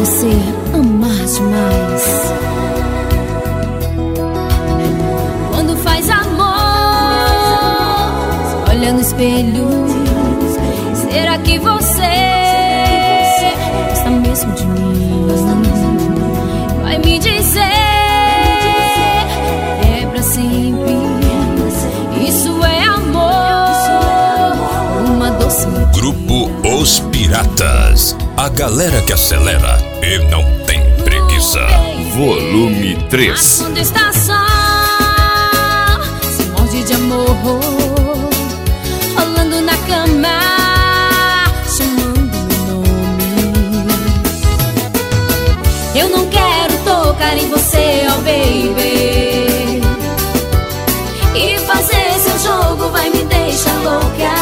você amar demais. Quando faz amor, olha no espelho, será que você gosta mesmo de mim? Vai me dizer é pra sempre. Isso é amor, uma doce. Grupo Os Piratas, a galera que acelera e não tem preguiça. Volume 3. Quando está só, se morde de amor, rolando na cama, chamando meu nome. Eu não quero tocar em você, oh baby, e fazer seu jogo vai me deixar louca.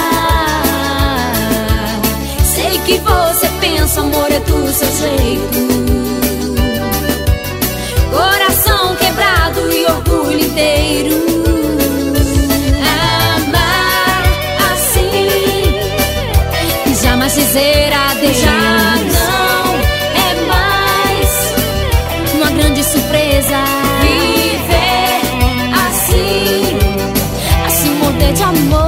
Sei que você pensa, amor é do seu jeito. Coração quebrado e orgulho inteiro. Amar assim, jamais dizer adeus. Já não é mais uma grande surpresa. Viver assim, assim morder de amor.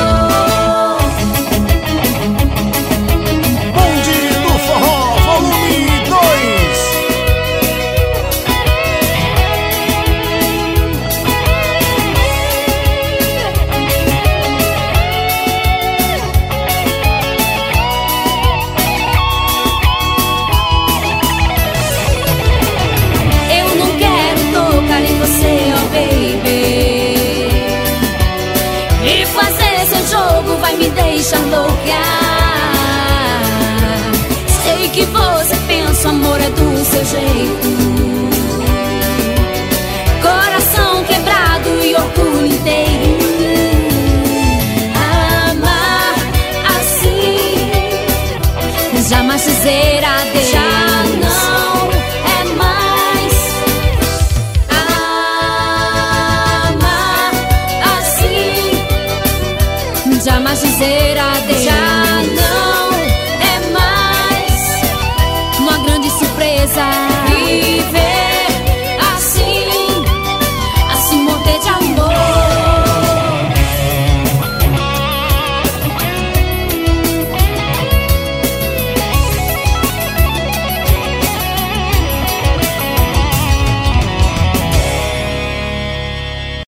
Vai me deixar louca. Sei que você pensa, amor é do seu jeito. Coração quebrado e orgulho inteiro. Amar assim, jamais dizer adeus. Já não é mais. Amar assim, jamais dizer adeus.